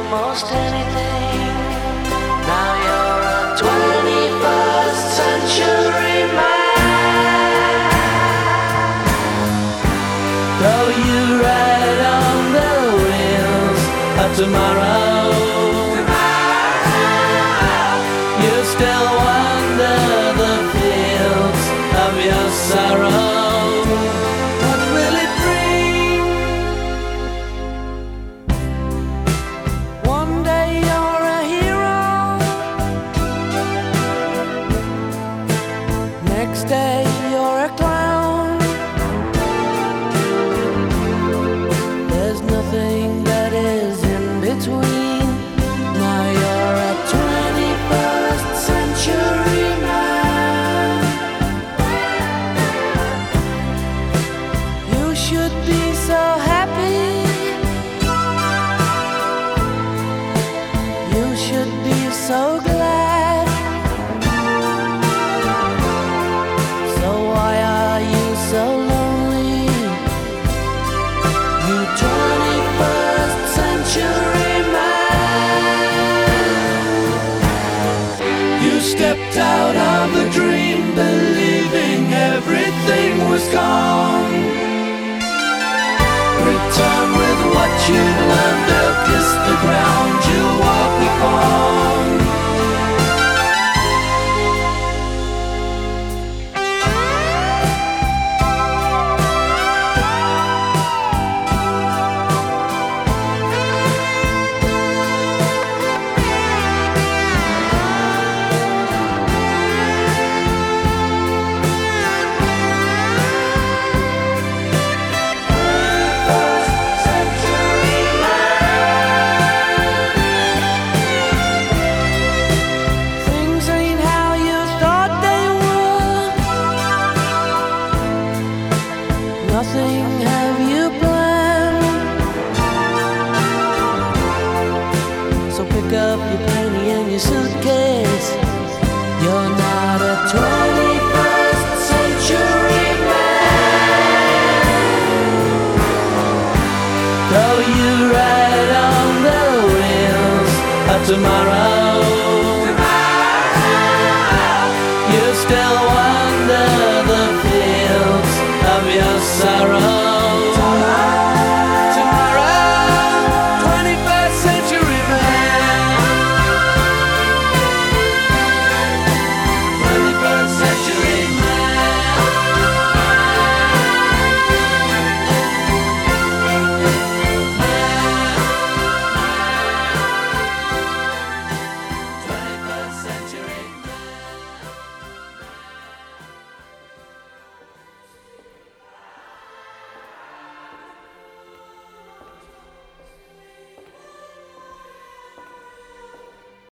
almost anything. Now you're a 21st century man. Though you ride on the wheels of tomorrow, you still wander the fields of your sorrow. What will it bring? One day you're a hero, next day you're a clown. There's nothing that is in between. Now you're a 21st century man. You should be so happy. You should be so glad. So why are you so lonely? You 21st century man. You stepped out of a dream, believing everything was gone. Return with what you learned, or kiss the ground you walk upon. Things ain't how you thought they would. Nothing have you planned. So pick up your penny and your suitcase. You're not a 21st century man. Though you ride on the wheels of tomorrow,